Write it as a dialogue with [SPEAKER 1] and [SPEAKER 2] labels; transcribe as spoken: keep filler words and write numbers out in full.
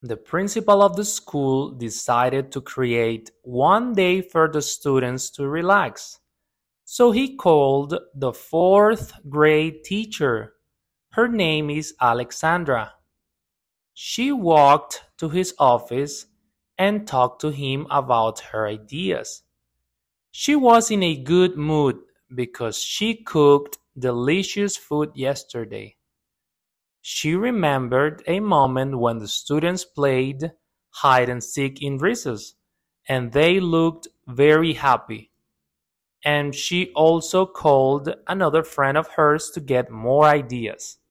[SPEAKER 1] The principal of the school decided to create one day for the students to relax. So he called the fourth grade teacher. Her name is Alexandra. She walked to his office and talked to him about her ideas. She was in a good mood because she cooked delicious food yesterday. She remembered a moment when the students played hide and seek in recess, and they looked very happy. And she also called another friend of hers to get more ideas.